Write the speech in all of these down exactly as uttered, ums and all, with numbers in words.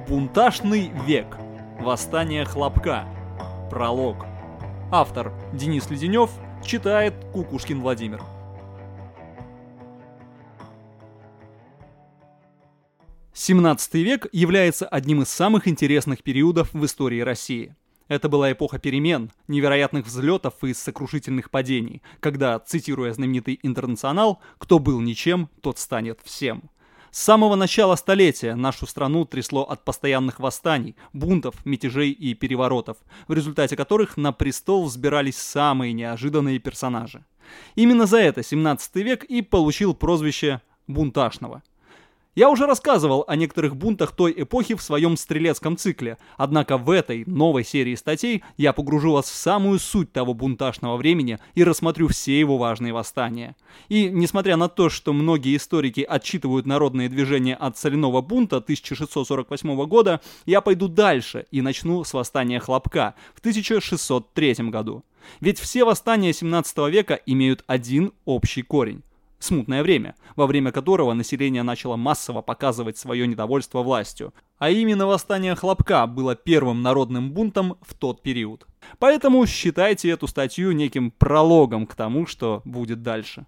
Бунтажный век. Восстание Хлопка. Пролог. Автор Денис Леденев. Читает Кукушкин Владимир. семнадцатый век является одним из самых интересных периодов в истории России. Это была эпоха перемен, невероятных взлетов и сокрушительных падений, когда, цитируя знаменитый «Интернационал», «кто был ничем, тот станет всем». С самого начала столетия нашу страну трясло от постоянных восстаний, бунтов, мятежей и переворотов, в результате которых на престол взбирались самые неожиданные персонажи. Именно за это семнадцатый век и получил прозвище «бунтажного». Я уже рассказывал о некоторых бунтах той эпохи в своем стрелецком цикле, однако в этой новой серии статей я погружу вас в самую суть того бунтажного времени и рассмотрю все его важные восстания. И несмотря на то, что многие историки отчитывают народные движения от соляного бунта тысяча шестьсот сорок восьмого года, я пойду дальше и начну с восстания Хлопка в тысяча шестьсот третьем году. Ведь все восстания семнадцатого века имеют один общий корень. Смутное время, во время которого население начало массово показывать свое недовольство властью. А именно восстание Хлопка было первым народным бунтом в тот период. Поэтому считайте эту статью неким прологом к тому, что будет дальше.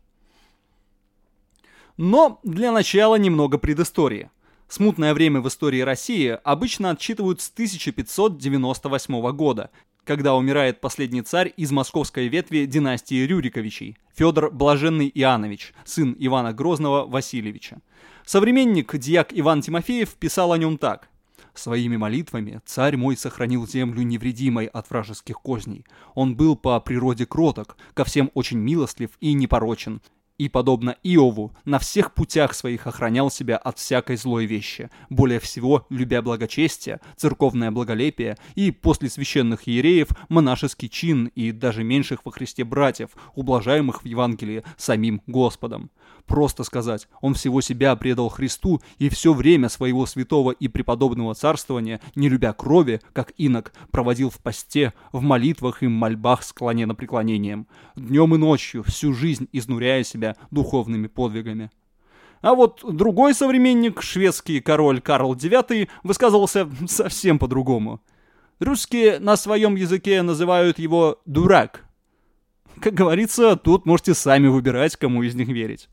Но для начала немного предыстории. Смутное время в истории России обычно отсчитывают с тысяча пятьсот девяносто восьмого года, когда умирает последний царь из московской ветви династии Рюриковичей, Федор Блаженный Иоаннович, сын Ивана Грозного Васильевича. Современник дьяк Иван Тимофеев писал о нем так. «Своими молитвами царь мой сохранил землю невредимой от вражеских козней. Он был по природе кроток, ко всем очень милостлив и непорочен. И, подобно Иову, на всех путях своих охранял себя от всякой злой вещи, более всего любя благочестие, церковное благолепие и после священных иереев монашеский чин и даже меньших во Христе братьев, ублажаемых в Евангелии самим Господом. Просто сказать, он всего себя предал Христу и все время своего святого и преподобного царствования, не любя крови, как инок, проводил в посте, в молитвах и мольбах с коленопреклонением, днем и ночью, всю жизнь изнуряя себя духовными подвигами». А вот другой современник, шведский король Карл девятый, высказывался совсем по-другому. Русские на своем языке называют его «дурак». Как говорится, тут можете сами выбирать, кому из них верить.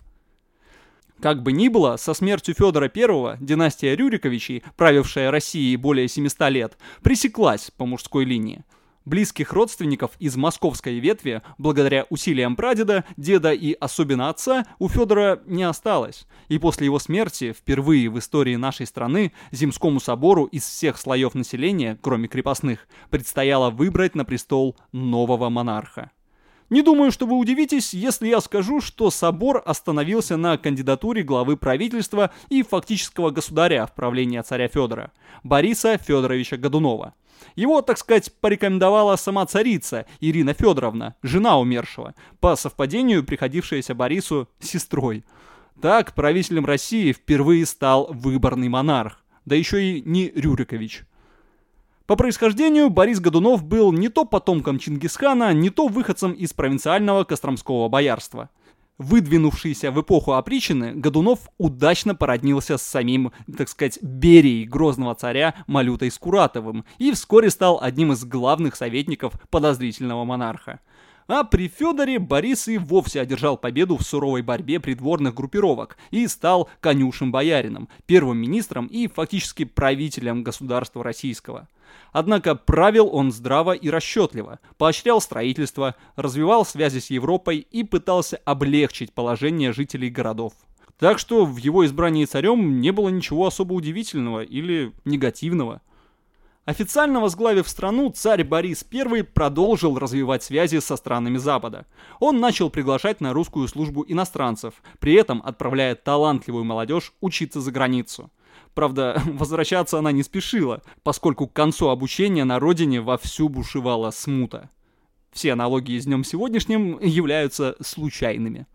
Как бы ни было, со смертью Федора Первого династия Рюриковичей, правившая Россией более семисот лет, пресеклась по мужской линии. Близких родственников из московской ветви, благодаря усилиям прадеда, деда и особенно отца, у Федора не осталось. И после его смерти, впервые в истории нашей страны, Земскому собору из всех слоев населения, кроме крепостных, предстояло выбрать на престол нового монарха. Не думаю, что вы удивитесь, если я скажу, что собор остановился на кандидатуре главы правительства и фактического государя в правлении царя Федора, Бориса Федоровича Годунова. Его, так сказать, порекомендовала сама царица Ирина Федоровна, жена умершего, по совпадению приходившаяся Борису сестрой. Так правителем России впервые стал выборный монарх, да еще и не Рюрикович. По происхождению Борис Годунов был не то потомком Чингисхана, не то выходцем из провинциального костромского боярства. Выдвинувшийся в эпоху опричнины, Годунов удачно породнился с самим, так сказать, Берией грозного царя Малютой Скуратовым и вскоре стал одним из главных советников подозрительного монарха. А при Федоре Борис и вовсе одержал победу в суровой борьбе придворных группировок и стал конюшем боярином, первым министром и фактически правителем государства российского. Однако правил он здраво и расчетливо, поощрял строительство, развивал связи с Европой и пытался облегчить положение жителей городов. Так что в его избрании царем не было ничего особо удивительного или негативного. Официально возглавив страну, царь Борис Первый продолжил развивать связи со странами Запада. Он начал приглашать на русскую службу иностранцев, при этом отправляя талантливую молодежь учиться за границу. Правда, возвращаться она не спешила, поскольку к концу обучения на родине вовсю бушевала смута. Все аналогии с днем сегодняшним являются случайными.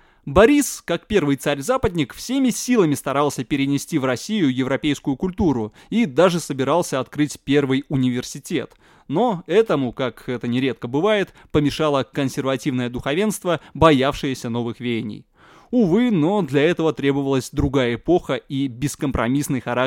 Борис, как первый царь-западник, всеми силами старался перенести в Россию европейскую культуру и даже собирался открыть первый университет. Но этому, как это нередко бывает, помешало консервативное духовенство, боявшееся новых веяний. Увы, но для этого требовалась другая эпоха и бескомпромиссный характер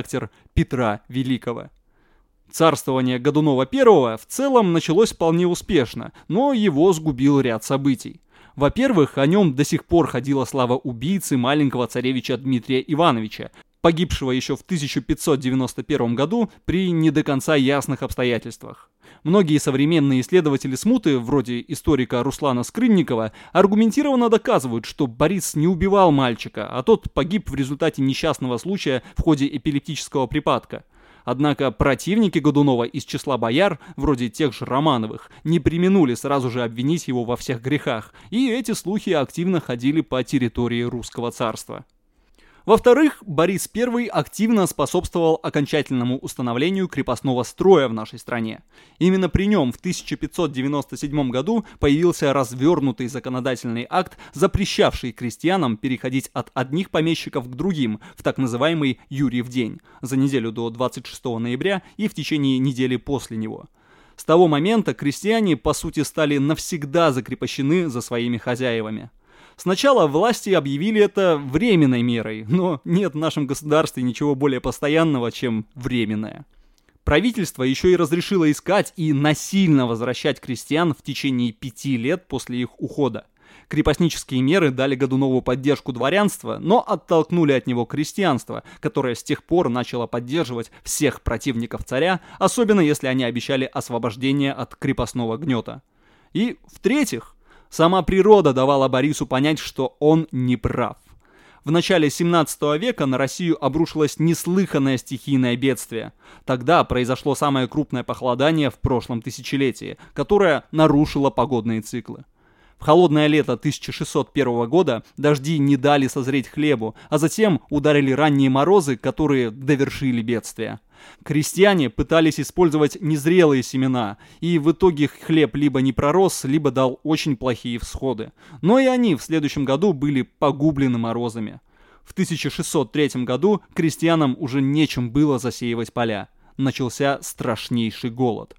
Петра Великого. Царствование Годунова I в целом началось вполне успешно, но его сгубил ряд событий. Во-первых, о нем до сих пор ходила слава убийцы маленького царевича Дмитрия Ивановича, погибшего еще в тысяча пятьсот девяносто первом году при не до конца ясных обстоятельствах. Многие современные исследователи смуты, вроде историка Руслана Скрынникова, аргументированно доказывают, что Борис не убивал мальчика, а тот погиб в результате несчастного случая в ходе эпилептического припадка. Однако противники Годунова из числа бояр, вроде тех же Романовых, не преминули сразу же обвинить его во всех грехах, и эти слухи активно ходили по территории русского царства. Во-вторых, Борис I активно способствовал окончательному установлению крепостного строя в нашей стране. Именно при нем в тысяча пятьсот девяносто седьмом году появился развернутый законодательный акт, запрещавший крестьянам переходить от одних помещиков к другим в так называемый Юрьев день, за неделю до двадцать шестого ноября и в течение недели после него. С того момента крестьяне, по сути, стали навсегда закрепощены за своими хозяевами. Сначала власти объявили это временной мерой, но нет в нашем государстве ничего более постоянного, чем временное. Правительство еще и разрешило искать и насильно возвращать крестьян в течение пяти лет после их ухода. Крепостнические меры дали Годунову поддержку дворянства, но оттолкнули от него крестьянство, которое с тех пор начало поддерживать всех противников царя, особенно если они обещали освобождение от крепостного гнета. И, в-третьих, сама природа давала Борису понять, что он не прав. В начале семнадцатого века на Россию обрушилось неслыханное стихийное бедствие. Тогда произошло самое крупное похолодание в прошлом тысячелетии, которое нарушило погодные циклы. В холодное лето тысяча шестьсот первого года дожди не дали созреть хлебу, а затем ударили ранние морозы, которые довершили бедствие. Крестьяне пытались использовать незрелые семена, и в итоге хлеб либо не пророс, либо дал очень плохие всходы. Но и они в следующем году были погублены морозами. В тысяча шестьсот третьем году крестьянам уже нечем было засеивать поля. Начался страшнейший голод.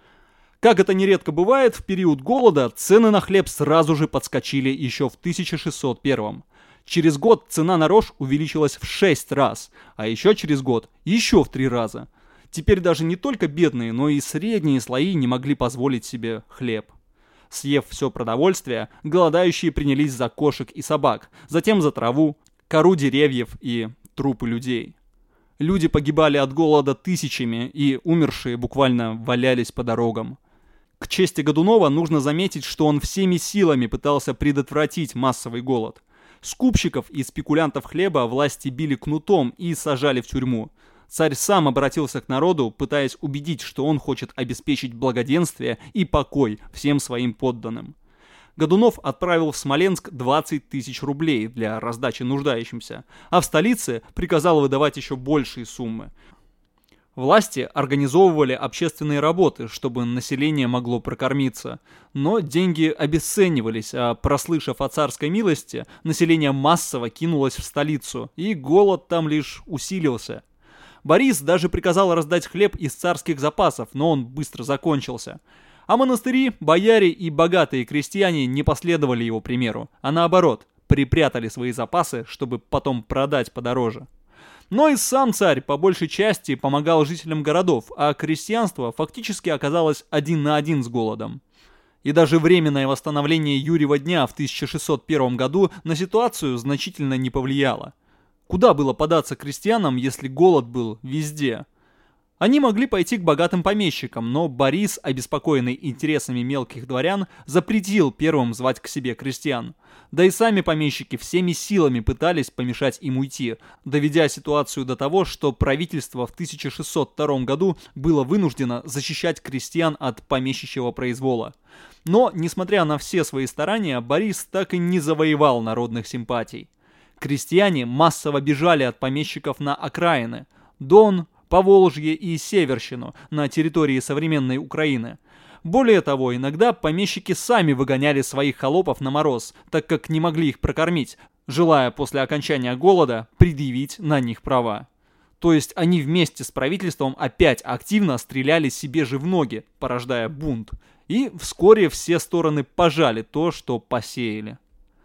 Как это нередко бывает, в период голода цены на хлеб сразу же подскочили еще в тысяча шестьсот первом. Через год цена на рожь увеличилась в шесть раз, а еще через год еще в три раза. Теперь даже не только бедные, но и средние слои не могли позволить себе хлеб. Съев все продовольствие, голодающие принялись за кошек и собак, затем за траву, кору деревьев и трупы людей. Люди погибали от голода тысячами, и умершие буквально валялись по дорогам. К чести Годунова нужно заметить, что он всеми силами пытался предотвратить массовый голод. Скупщиков и спекулянтов хлеба власти били кнутом и сажали в тюрьму. Царь сам обратился к народу, пытаясь убедить, что он хочет обеспечить благоденствие и покой всем своим подданным. Годунов отправил в Смоленск двадцать тысяч рублей для раздачи нуждающимся, а в столице приказал выдавать еще большие суммы. Власти организовывали общественные работы, чтобы население могло прокормиться, но деньги обесценивались, а прослышав о царской милости, население массово кинулось в столицу, и голод там лишь усилился. Борис даже приказал раздать хлеб из царских запасов, но он быстро закончился. А монастыри, бояре и богатые крестьяне не последовали его примеру, а наоборот, припрятали свои запасы, чтобы потом продать подороже. Но и сам царь по большей части помогал жителям городов, а крестьянство фактически оказалось один на один с голодом. И даже временное восстановление Юрьева дня в тысяча шестьсот первом году на ситуацию значительно не повлияло. Куда было податься крестьянам, если голод был везде? Они могли пойти к богатым помещикам, но Борис, обеспокоенный интересами мелких дворян, запретил первым звать к себе крестьян. Да и сами помещики всеми силами пытались помешать им уйти, доведя ситуацию до того, что правительство в тысяча шестьсот втором году было вынуждено защищать крестьян от помещичьего произвола. Но, несмотря на все свои старания, Борис так и не завоевал народных симпатий. Крестьяне массово бежали от помещиков на окраины – Дон, Поволжье и Северщину на территории современной Украины. Более того, иногда помещики сами выгоняли своих холопов на мороз, так как не могли их прокормить, желая после окончания голода предъявить на них права. То есть они вместе с правительством опять активно стреляли себе же в ноги, порождая бунт. И вскоре все стороны пожали то, что посеяли.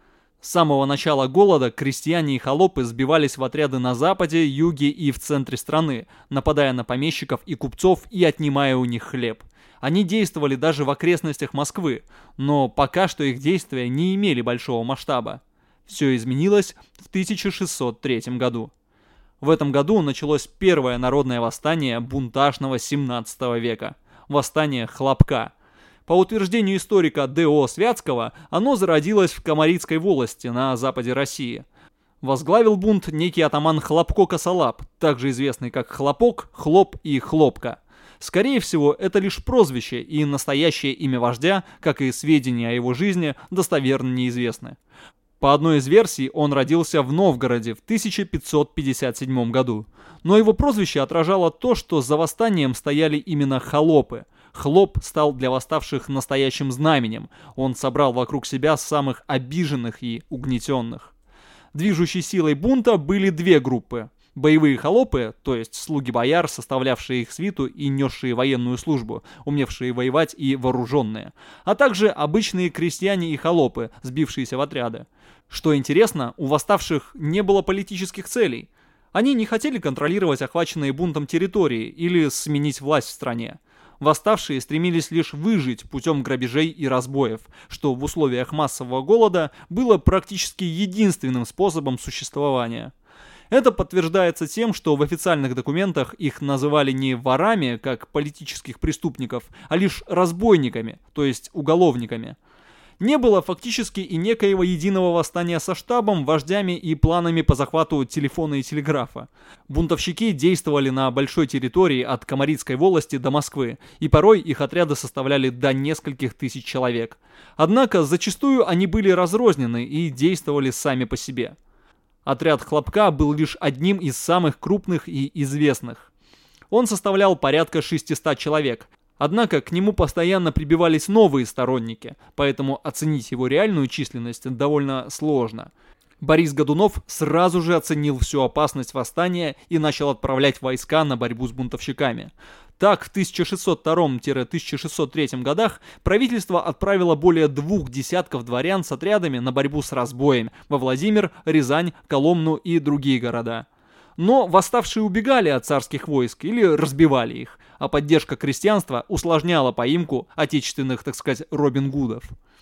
С самого начала голода крестьяне и холопы сбивались в отряды на западе, юге и в центре страны, нападая на помещиков и купцов и отнимая у них хлеб. Они действовали даже в окрестностях Москвы, но пока что их действия не имели большого масштаба. Все изменилось в тысяча шестьсот третьем году. В этом году началось первое народное восстание бунтажного семнадцатого века – восстание Хлопка. По утверждению историка Д О Святского, оно зародилось в Комарицкой волости на западе России. Возглавил бунт некий атаман Хлопко-Косолап, также известный как Хлопок, Хлоп и Хлопка. Скорее всего, это лишь прозвище, и настоящее имя вождя, как и сведения о его жизни, достоверно неизвестны. По одной из версий, он родился в Новгороде в тысяча пятьсот пятьдесят седьмом году. Но его прозвище отражало то, что за восстанием стояли именно холопы. Хлоп стал для восставших настоящим знаменем. Он собрал вокруг себя самых обиженных и угнетенных. Движущей силой бунта были две группы. Боевые холопы, то есть слуги бояр, составлявшие их свиту и несшие военную службу, умевшие воевать и вооруженные, а также обычные крестьяне и холопы, сбившиеся в отряды. Что интересно, у восставших не было политических целей. Они не хотели контролировать охваченные бунтом территории или сменить власть в стране. Восставшие стремились лишь выжить путем грабежей и разбоев, что в условиях массового голода было практически единственным способом существования. Это подтверждается тем, что в официальных документах их называли не ворами, как политических преступников, а лишь разбойниками, то есть уголовниками. Не было фактически и некоего единого восстания со штабом, вождями и планами по захвату телефона и телеграфа. Бунтовщики действовали на большой территории от Комарицкой волости до Москвы, и порой их отряды составляли до нескольких тысяч человек. Однако зачастую они были разрознены и действовали сами по себе. Отряд Хлопка был лишь одним из самых крупных и известных. Он составлял порядка шестисот человек. Однако к нему постоянно прибивались новые сторонники, поэтому оценить его реальную численность довольно сложно. Борис Годунов сразу же оценил всю опасность восстания и начал отправлять войска на борьбу с бунтовщиками. Так, в тысяча шестьсот втором — тысяча шестьсот третьем годах правительство отправило более двух десятков дворян с отрядами на борьбу с разбоями во Владимир, Рязань, Коломну и другие города. Но восставшие убегали от царских войск или разбивали их, а поддержка крестьянства усложняла поимку отечественных, так сказать, Робин Гудов.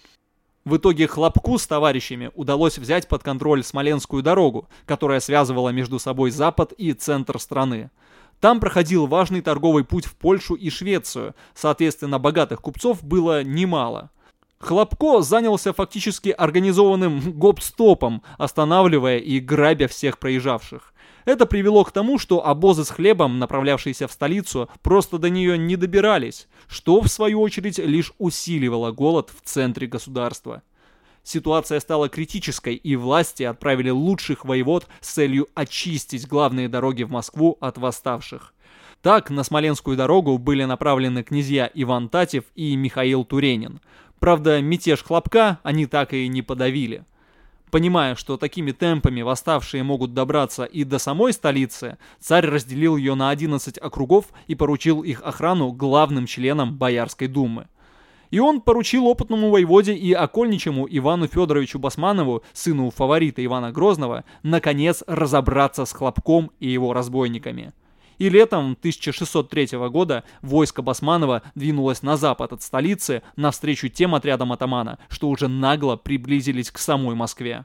В итоге Хлопку с товарищами удалось взять под контроль Смоленскую дорогу, которая связывала между собой запад и центр страны. Там проходил важный торговый путь в Польшу и Швецию, соответственно, богатых купцов было немало. Хлопко занялся фактически организованным гоп-стопом, останавливая и грабя всех проезжавших. Это привело к тому, что обозы с хлебом, направлявшиеся в столицу, просто до нее не добирались, что, в свою очередь, лишь усиливало голод в центре государства. Ситуация стала критической, и власти отправили лучших воевод с целью очистить главные дороги в Москву от восставших. Так, на Смоленскую дорогу были направлены князья Иван Татев и Михаил Туренин. Правда, мятеж Хлопка они так и не подавили. Понимая, что такими темпами восставшие могут добраться и до самой столицы, царь разделил ее на одиннадцать округов и поручил их охрану главным членам Боярской думы. И он поручил опытному воеводе и окольничему Ивану Федоровичу Басманову, сыну фаворита Ивана Грозного, наконец разобраться с Хлопком и его разбойниками. И летом тысяча шестьсот третьего года войско Басманова двинулось на запад от столицы навстречу тем отрядам атамана, что уже нагло приблизились к самой Москве.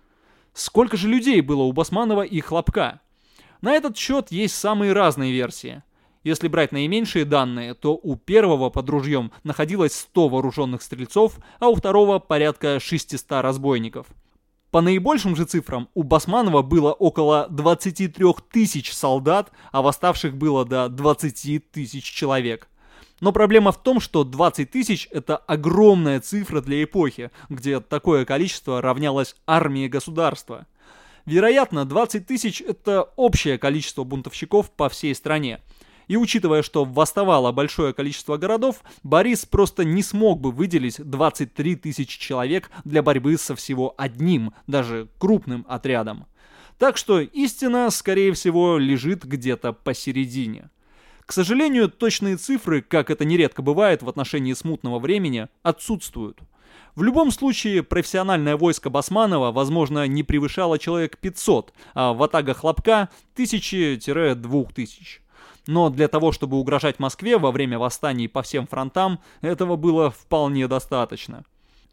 Сколько же людей было у Басманова и Хлопка? На этот счет есть самые разные версии. Если брать наименьшие данные, то у первого под ружьем находилось сто вооруженных стрельцов, а у второго порядка шестисот разбойников. По наибольшим же цифрам у Басманова было около двадцати трёх тысяч солдат, а восставших было до двадцати тысяч человек. Но проблема в том, что двадцать тысяч – это огромная цифра для эпохи, где такое количество равнялось армии государства. Вероятно, двадцать тысяч – это общее количество бунтовщиков по всей стране. И учитывая, что восставало большое количество городов, Борис просто не смог бы выделить двадцать три тысячи человек для борьбы со всего одним, даже крупным отрядом. Так что истина, скорее всего, лежит где-то посередине. К сожалению, точные цифры, как это нередко бывает в отношении смутного времени, отсутствуют. В любом случае, профессиональное войско Басманова, возможно, не превышало человек пятьсот, а ватага Хлопка – тысячи-две тысячи. Но для того, чтобы угрожать Москве во время восстаний по всем фронтам, этого было вполне достаточно.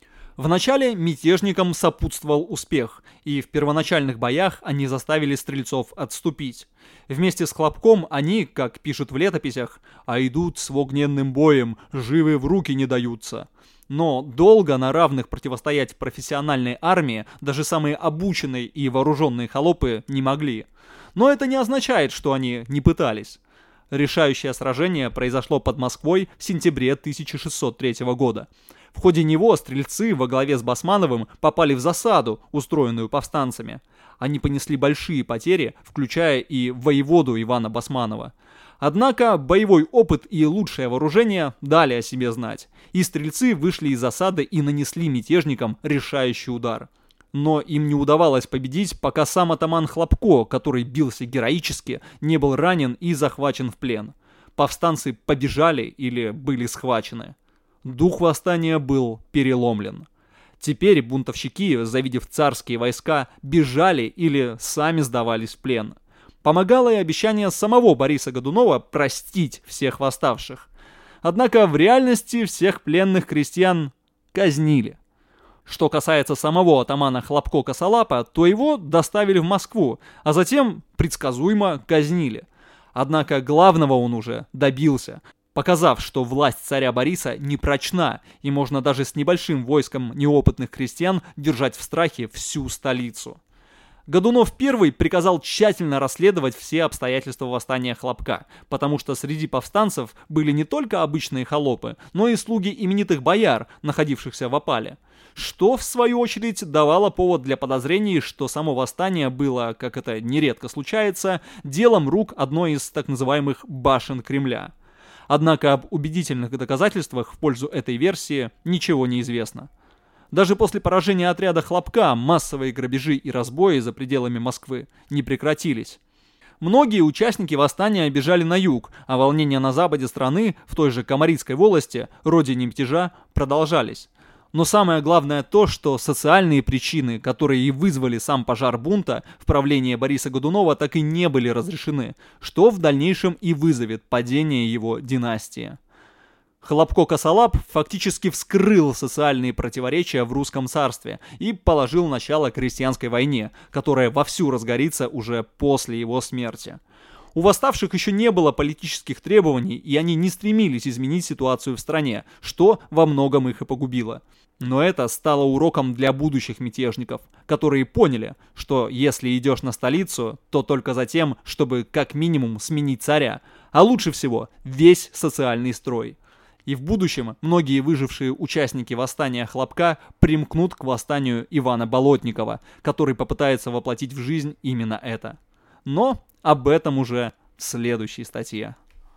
Вначале мятежникам сопутствовал успех, и в первоначальных боях они заставили стрельцов отступить. Вместе с Хлопком они, как пишут в летописях, «а идут с огненным боем, живы в руки не даются». Но долго на равных противостоять профессиональной армии даже самые обученные и вооруженные холопы не могли. Но это не означает, что они не пытались. Решающее сражение произошло под Москвой в сентябре тысяча шестьсот третьего года. В ходе него стрельцы во главе с Басмановым попали в засаду, устроенную повстанцами. Они понесли большие потери, включая и воеводу Ивана Басманова. Однако боевой опыт и лучшее вооружение дали о себе знать, и стрельцы вышли из засады и нанесли мятежникам решающий удар. Но им не удавалось победить, пока сам атаман Хлопко, который бился героически, не был ранен и захвачен в плен. Повстанцы побежали или были схвачены. Дух восстания был переломлен. Теперь бунтовщики, завидев царские войска, бежали или сами сдавались в плен. Помогало и обещание самого Бориса Годунова простить всех восставших. Однако в реальности всех пленных крестьян казнили. Что касается самого атамана Хлопко-Косолапа, то его доставили в Москву, а затем предсказуемо казнили. Однако главного он уже добился, показав, что власть царя Бориса не прочна, и можно даже с небольшим войском неопытных крестьян держать в страхе всю столицу. Годунов I приказал тщательно расследовать все обстоятельства восстания Хлопка, потому что среди повстанцев были не только обычные холопы, но и слуги именитых бояр, находившихся в опале. Что, в свою очередь, давало повод для подозрений, что само восстание было, как это нередко случается, делом рук одной из так называемых «башен Кремля». Однако об убедительных доказательствах в пользу этой версии ничего не известно. Даже после поражения отряда Хлопка массовые грабежи и разбои за пределами Москвы не прекратились. Многие участники восстания бежали на юг, а волнения на западе страны, в той же Комарицкой волости, родине мятежа, продолжались. Но самое главное то, что социальные причины, которые и вызвали сам пожар бунта в правлении Бориса Годунова, так и не были разрешены, что в дальнейшем и вызовет падение его династии. Хлопко-Косолап фактически вскрыл социальные противоречия в русском царстве и положил начало крестьянской войне, которая вовсю разгорится уже после его смерти. У восставших еще не было политических требований, и они не стремились изменить ситуацию в стране, что во многом их и погубило. Но это стало уроком для будущих мятежников, которые поняли, что если идешь на столицу, то только за тем, чтобы как минимум сменить царя, а лучше всего весь социальный строй. И в будущем многие выжившие участники восстания Хлопка примкнут к восстанию Ивана Болотникова, который попытается воплотить в жизнь именно это. Но об этом уже в следующей статье.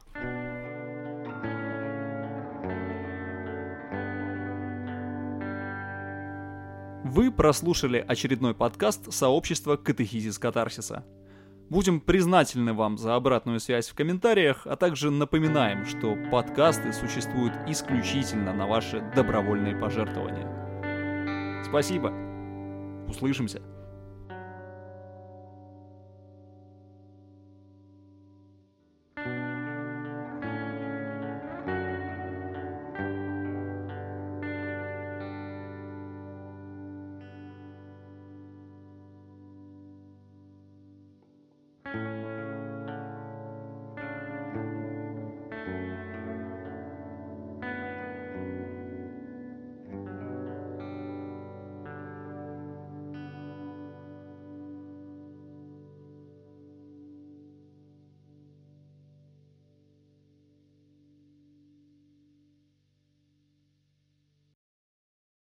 Вы прослушали очередной подкаст сообщества «Катехизис Катарсиса». Будем признательны вам за обратную связь в комментариях, а также напоминаем, что подкасты существуют исключительно на ваши добровольные пожертвования. Спасибо. Услышимся.